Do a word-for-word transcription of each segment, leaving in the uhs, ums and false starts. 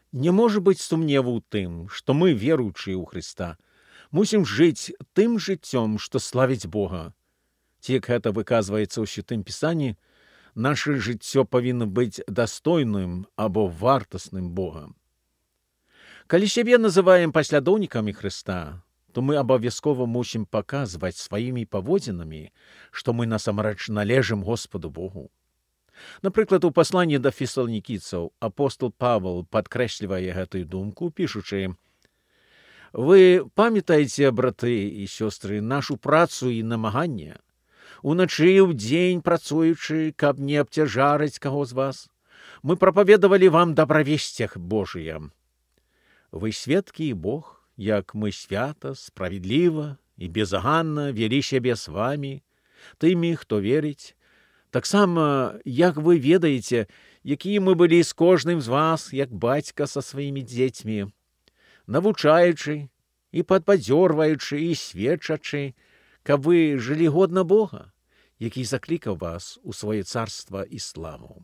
Не можа быць сумневу ў тым, што мы, веруючыя ў Хрыста, мусім жыць тым жыццём, што славіць Бога. Ці, як гэта выказваецца ў Святым Пісанні, наша жыццё павінна быць дастойным або вартасным Бога. Калі сябе называем паслядоўнікамі Хрыста, то мы абавязкова мусім паказваць сваімі паводзінамі, што мы насамрэч належым Господу Богу. Напрыклад, у пасланні да фесаланікійцаў апостол Павел падкрэслівае гэтую думку, пішучы: «Вы памятаеце, браты і сёстры, нашу працу і намаганне, уначы і ўдзень працуючы, каб не абцяжарыць каго з вас, мы прапаведавалі вам дабравесцях Божыя. Вы сведкі і Бог, як мы свята, справедліва і безаганна вялі сябе з вамі, тымі, хто верыць, таксама, як вы ведаеце, якія мы былі з кожным з вас, як бацька са сваімі дзецьмі, навучаючы і падбадзёрваючы і сведчачы, каб вы жылі годна Бога, які заклікаў вас у сваё царства і славу».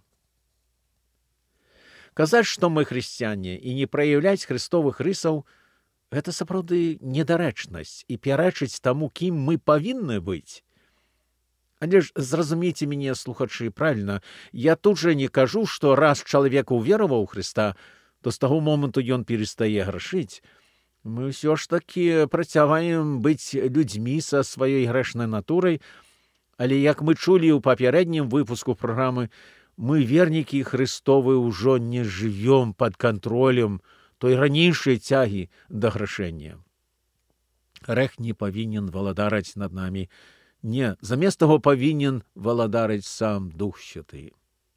Казаць, што мы хрысціяне, і не праяўляць хрыстовых рысаў – гэта сапраўды недарэчнасць і пярэчыць таму, кім мы павінны быць. Але ж зразумейце мяне, слухачы, правільна, я тут жа не кажу, што раз чалавек увераваў у Хрыста, то з таго моманту ён перастае грашыць. Мы ўсё ж такі працягваем быць людзьмі са сваёй грэшнай натурай, але, як мы чулі ў папярэднім выпуску праграмы, мы, вернікі Хрыстовы, ўжо не жывём пад кантролем той ранейшай цягі да грашэння. Грэх не павінен валадараць над намі. Не, замест таго павінен валадарыць сам Дух Святы.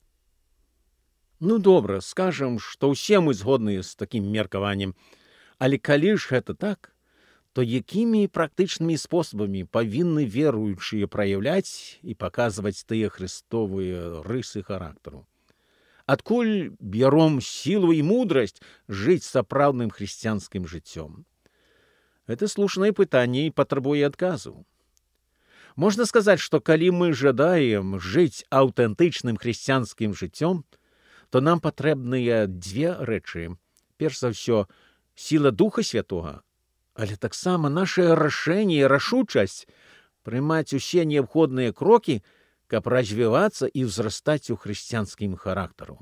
Ну, добра, скажам, што ўсе мы згодныя з такім меркаваннем, але калі ж гэта так, то якімі практычнымі спосабамі павінны веруючыя праяўляць і паказваць тыя хрыстовыя рысы характару? Адкуль бяром сілу і мудрасць жыць сапраўдным хрысціянскім жыццём? Гэта слушнае пытанне і патрабуе адказу. Можна сказаць, што калі мы жадаем жыць аўтэнтычным хрысціянскім жыццём, то нам патрэбныя дзве рэчы. Перш за ўсё, сіла Духа Святога, але таксама нашае рашэнне і рашучасць прымаць усе неабходныя крокі, каб развівацца і ўзрастаць у хрысціянскім характару.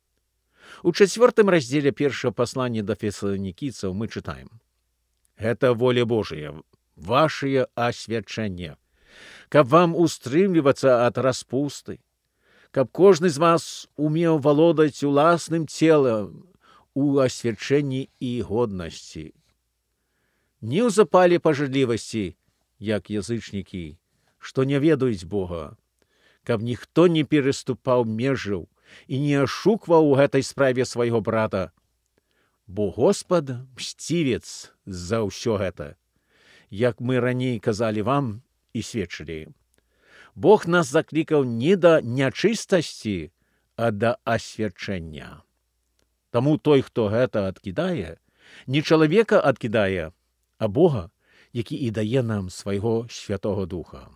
У чацвёртым раздзеле першага паслання да фесаланікійцаў мы чытаем: «Гэта воля Божая, вашае асвячэнне, каб вам устрымлівацца ад распусты, каб кожны з вас умеў валодаць уласным целам у асвячэнні і годнасці. Не ў запале пажадлівасці, як язычнікі, што не ведаюць Бога, каб ніхто не пераступаў межаў і не ашукваў у гэтай справе свайго брата. Бо Господ мсцівец за ўсё гэта, як мы раней казалі вам і сведчылі. Бог нас заклікаў не да нячыстасці, а да асвячэння. Таму той, хто гэта адкідае, не чалавека адкідае, а Бога, які і дае нам свайго Святога Духа».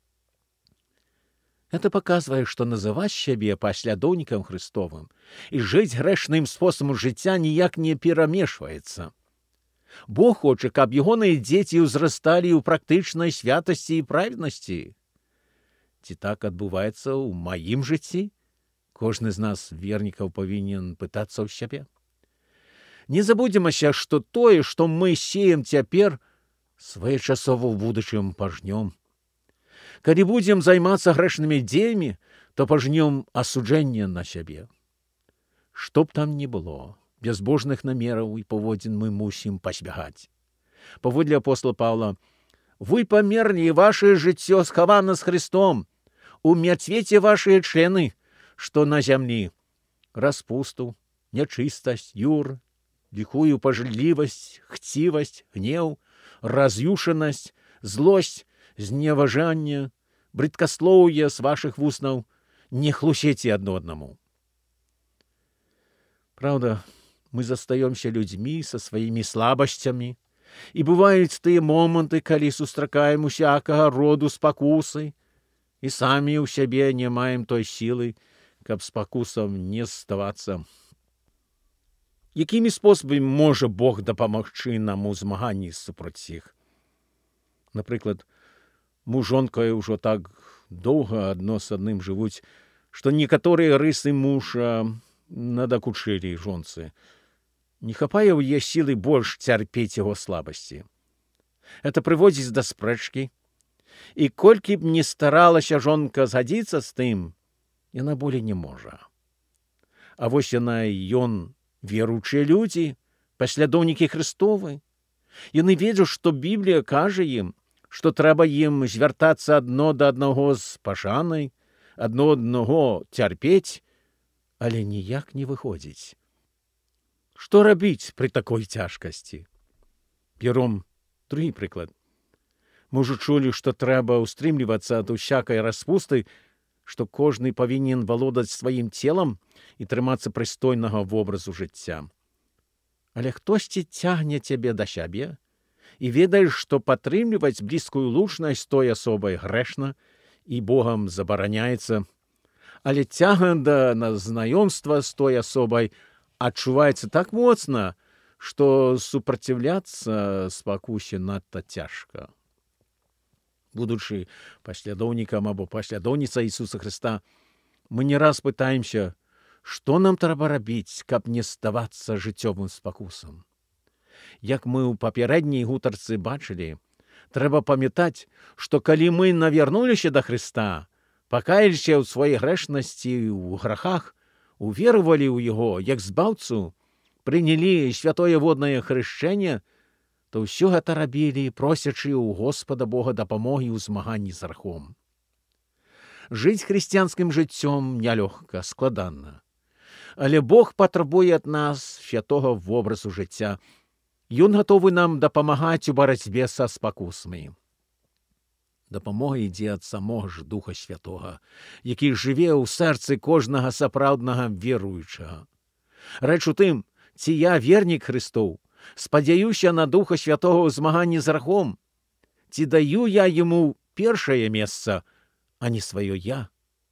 Это паказвае, што называць сябе паслядоўнікам Хрыстовым і жыць грэшным спосабам жыцця ніяк не перамешваецца. Бог хоча, каб ягоныя дзеці ўзрасталі ў практычнай святасці і праведнасці. Ці так адбываецца ў маім жыцці? Кожны з нас, вернікаў, павінен пытацца ў сябе. Не забудземася, што тое, што мы сеем цяпер, своечасова ў будучым пажнём. Калі будзем займацца грэшнымі дзеямі, то пажнём асуджэнне на сябе. Што б там ні было, безбожных намераў і паводзін мы мусім пазбягаць. Паводле апостола Павла: «Вы памерлі, вашее жыццё схавана з Христом, у мярцвеце вашыя члены, што на зямлі: распусту, нячыстасць, юр, ліхую пажадлівасць, хцівасць, гнеў, раз'юшанасць, злосць, зневажанне, брыдкаслоўе з вашых вуснаў, не хлусеце адно аднаму». Праўда, мы застаёмся людзьмі са сваімі слабасцямі, і бываюць тыя моманты, калі сустракаем усякага роду спакусы, і самі ў сябе не маем той сілы, каб спакусам не зставацца. Якими способами може Бог допомогти нам у змаганні супроти їх? Наприклад, мужонка уже так довго одно з одним живуть, що некоторые риси мужа надокучили жонці. Не хапає у її сили більш терпіти його слабості. Це приводить до спрэчкі. І колькі б не старалася жонка згадзіцца з тым, яна болей не можа. А вось яна і ён, веруючыя людзі, паслядоўнікі Христовы. Яны ведаюць, што Біблія кажа ім, што трэба ім звяртацца адно да аднаго з пашанай, адно аднаго цярпець, але ніяк не выходзіць. Што рабіць пры такой цяжкасці? Бяром другі прыклад. Мы ўжо чулі, што трэба ўстрымлівацца ад усякай распусты, што кожны павінен валодаць сваім целам і трымацца прыстойнага вобразу жыцця. Але хтосьці цягне цябе да сябе, і ведаеш, што падтрымліваць блізкую лучнасць той асобай грэшна і Богам забараняецца, але цяга да знаёмства з той асобай адчуваецца так моцна, што супраціўляцца спакусе надта цяжка. Будучы паслядоўнікам або паслядоўніцай Ісуса Христа, мы не раз пытаемся, што нам трэба рабіць, каб не здавацца жыццёвым спакусам. Як мы ў папярэдняй гутарцы бачылі, трэба памятаць, што калі мы навярнуліся да Христа, пакаяліся ў сваёй грэшнасці ў грахах, уверовали ў Яго як збаўцу, прынялі святое воднае хрышчэнне, то ўсё гэта рабілі, просячы ў Господа Бога дапамогі ў змаганні з грахом. Жыць хрысціянскім жыццём нялёгка, складана. Але Бог патрабуе ад нас святога вобразу жыцця. Ён гатовы нам дапамагаць у барацьбе са спакусамі. Дапамога ідзе ад самога ж Духа Святога, які жыве ў сэрцы кожнага сапраўднага веруючага. Рэч у тым, ці я вернік Христоў, спадзяюся на Духа Святого ў змаганні з грахом, ці даю я яму першае месца, а не сваё я.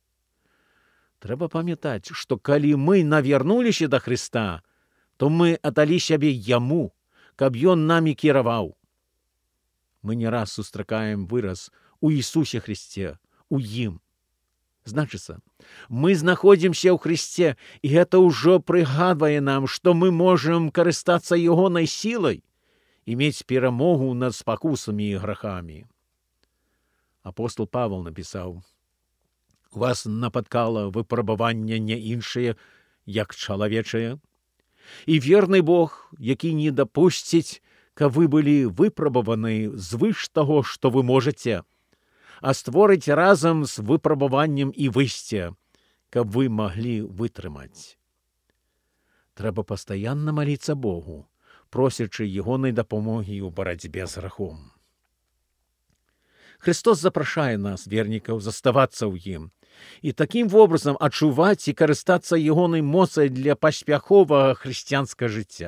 Трэба памятаць, што калі мы навярнуліся да Христа, то мы аддалі сябе яму, каб ён намі кіраваў. Мы не раз сустракаем выраз у Ісусе Христе, у ім. Значыцца, мы знаходзімся ў Христе, і гэта ўжо прыгадвае нам, што мы можам карыстацца ягонай сілай і мець перамогу над спакусамі і грахамі. Апостол Павел напісаў: «Вас напаткала выпрабаванне не іншае, як чалавечае, і верны Бог, які не дапусціць, каб вы былі выпрабаваны звыш таго, што вы можаце, а створыць разам з выпрабаваннем і выйсце, каб вы маглі вытрымаць». Трэба пастаянна маліцца Богу, просячы ягонай дапамогі ў барацьбе з грахом. Христос запрашае нас, вернікаў, заставацца ў ім, і такім вобразам адчуваць і карыстацца ягонай моцай для паспяховага хрысціянскага жыцця.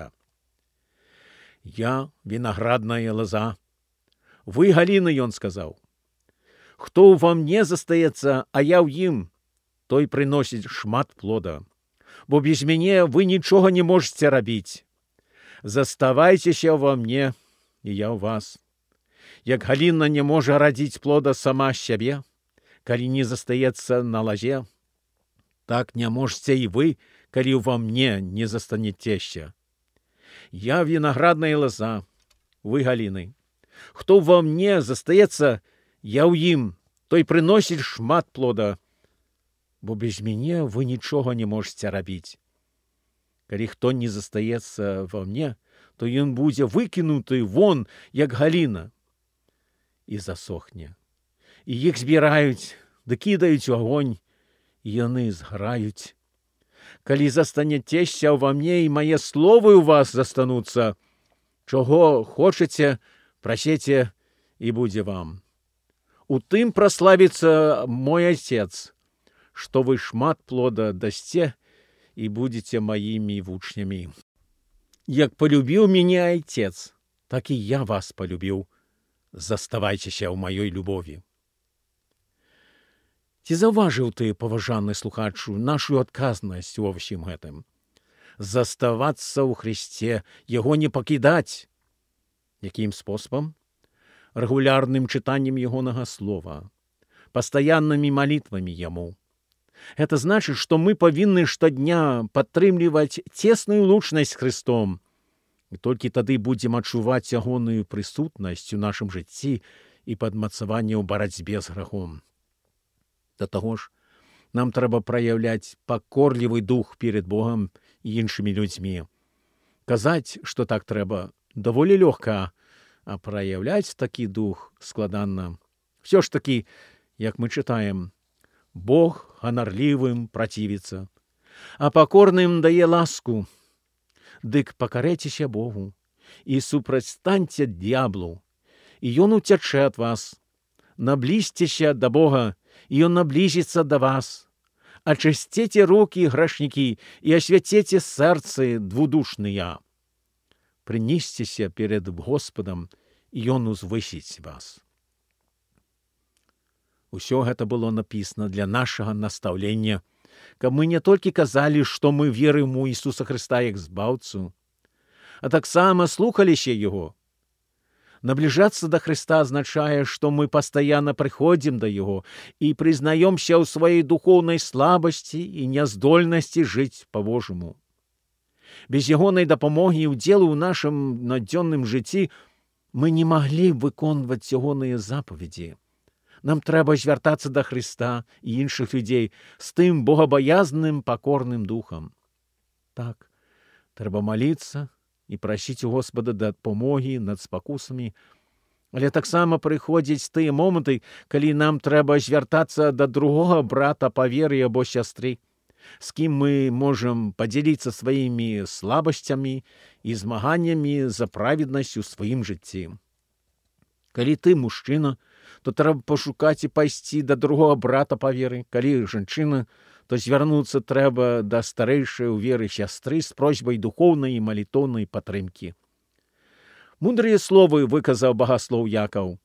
«Я вінаградная лаза, вы галіны», ён сказаў. «Хто ўва мне застаецца, а я ў ім, той прыносіць шмат плода, бо без мяне вы нічога не можаце рабіць. Заставайцеся ва мне, і я ў вас. Як галіна не можа радзіць плода сама з сябе, калі не застаецца на лазе, так не можаце і вы, калі ўва мне не застанецеся. Я вінаградная лоза, вы галіны. Хто ва мне застаецца, я ў ім, той прыносіць шмат плода, бо без мяне вы нічога не можаце рабіць. Калі хто не застаецца ва мне, то ён будзе выкінуты вон, як галіна, і засохне. І іх збіраюць, ды кідаюць у агонь, і яны зграюць. Калі застанецеся ва мне, і мае словы ў вас застануцца, чаго хочаце, прасіце, і будзе вам. У тым праславіцца мой Отец, што вы шмат плода дасце і будзеце маімі вучнямі. Як полюбіў мяне Отец, так і я вас полюбіў. Заставайцеся ў маёй любові». Ці заўважыў ты, паважаны слухачу, нашу адказнасць ува ўсім гэтым? заставацца ў Христе, Яго не пакідаць. Якім способам? Регулярным читанием Егонага Слова, постоянными молитвами Ему. Это значит, что мы повинны штодня падтрымліваць тесную лучнасць з Христом. І толькі тады будзем адчуваць ягоную прысутнасць у нашым жыцці і падмацаванне ў барацьбе з грахом. Да таго ж, нам трэба праяўляць пакорлівы дух перед Богом і іншымі людзьмі. Казаць, што так трэба, даволі лёгка, а праяўляць такі дух складана. Всё ж такі, як мы чытаем, Бог ганарлівым працівіцца, а пакорным дае ласку. Дык пакарэцеся Богу і супрацьстаньце д'яблу, і ён уцячэ ад вас. Наблізьцеся да Бога, і ён наблізіцца да вас. Ачысцеце рукі, грэшнікі, і асвяцеце сэрцы двудушныя. Прынесьцеся перед Господом, і ён узвысіць вас. Усё гэта было напісана для нашага настаўлення, каб мы не толькі казалі, што мы верым у Ісуса Христа як збаўцу, а таксама слухаліся Яго. Набліжацца да Христа азначае, што мы пастаянна прыходзім да Яго і прызнаёмся ў сваёй духоўнай слабасці і няздольнасці жыць па-божаму. Без ягонай дапамогі і ўдзелу ў нашым надзённым жыцці мы не маглі выконваць ягоныя запаведзі. Нам трэба звяртацца да Христа і іншых людзей з тым богабаязным пакорным духам. Так, трэба маліцца і прасіць у Господа дапамогі над спакусамі, але таксама прыходзяць тыя моманты, калі нам трэба звяртацца да другога брата па веры або сястры, з кім мы можам падзяліцца сваімі слабасцямі і змаганнямі за праведнасць у сваім жыцці. Калі ты мужчына, то трэба пашукаць і пайсці да другога брата па веры. Калі жанчына, то звярнуцца трэба да старэйшай у веры сястры з просьбай духоўнай і малітоўнай падтрымкі. Мудрыя словы выказаў багаслоў Якаў.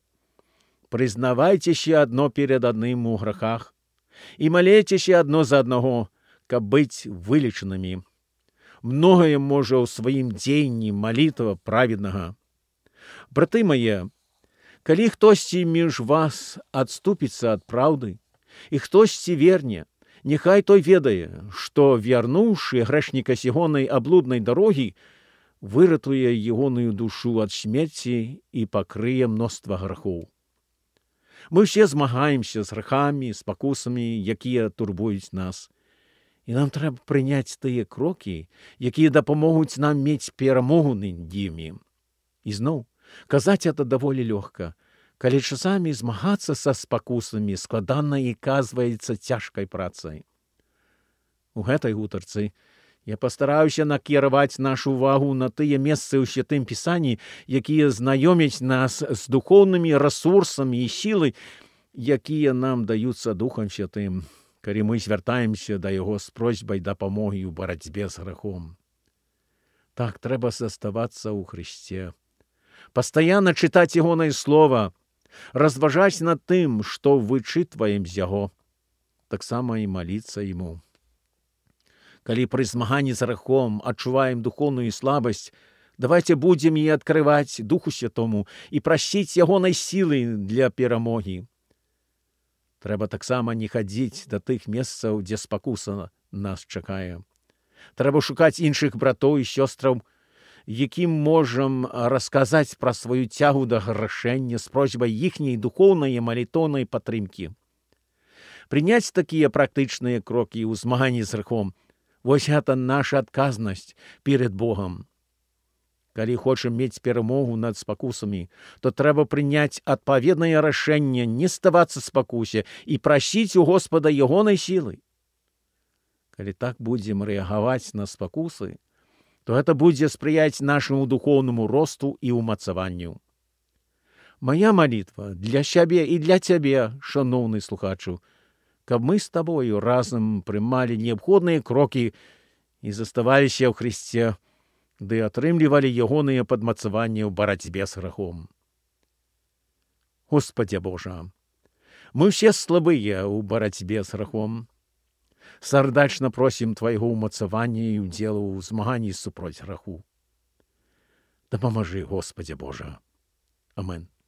Прызнавайцеся адно перад адным у грахах і малейцеся адно за аднаго, каб быць вылечанымі. Многае можа ў сваім дзеянні малітва праведнага. Браты мае, калі хтосьці між вас адступіцца ад праўды, і хтосьці верне, няхай той ведае, што, вярнуўшы грэшніка з ягонай аблуднай дарогі, выратуе ягоную душу ад смерці і пакрые мноства грахоў. Мы ўсе змагаемся з грахамі, спакусамі, якія турбуюць нас. І нам трэба прыняць тыя крокі, якія дапамогуць нам мець перамогу над імі. І зноў, казаць это даволі лёгка, калі часамі змагацца са спакусамі складана і казваецца цяжкай працай. У гэтай гутарцы я пастараюся накіраваць нашу увагу на тыя месцы ў Святым Пісанні, якія знаёмяць нас з духоўнымі рэсурсамі і сілай, якія нам даюцца Духам Святым, калі мы звяртаемся да Яго з просьбай дапамогі ў барацьбе з грахом. Так, трэба заставацца ў Христе, пастаянна чытаць ягонае слова, разважаць над тым, што вычытваем з яго, таксама і маліцца Яму. Калі пры змаганні з грахом адчуваем духоўную слабасць, давайце будзем і адкрываць Духу Святому і прасіць ягонай сілы для перамогі. Трэба таксама не хадзіць да тых месцаў, дзе спакуса нас чакае. Трэба шукаць іншых братоў і сёстраў, якім можам расказаць пра сваю цягу да грашэння з просьбай іхняй духоўнай і малітоўнай падтрымкі. Прыняць такія практычныя крокі ў змаганні з грахом – вось гэта наша адказнасць перед Богом. Калі хочам мець перамогу над спакусамі, то трэба прыняць адпаведнае рашэнне не ставацца спакусе і прасіць у Господа ягонай сілы. Калі так будзем рэагаваць на спакусы, то гэта будзе спрыяць нашаму духоўнаму росту і ўмацаванню. Мая малітва для сябе і для цябе, шаноўны слухачу, каб мы з табою разам прымалі неабходныя крокі і заставаліся ў Христе, ды атрымлівалі ягоныя падмацаванні ў барацьбе з грахом. Господзе Божа, мы ўсе слабыя ў барацьбе з грахом. Сардачна просім Твайго ўмацавання і ўдзелу ў змаганні супроць граху. Дапамажы, Господзе Божа. Амен.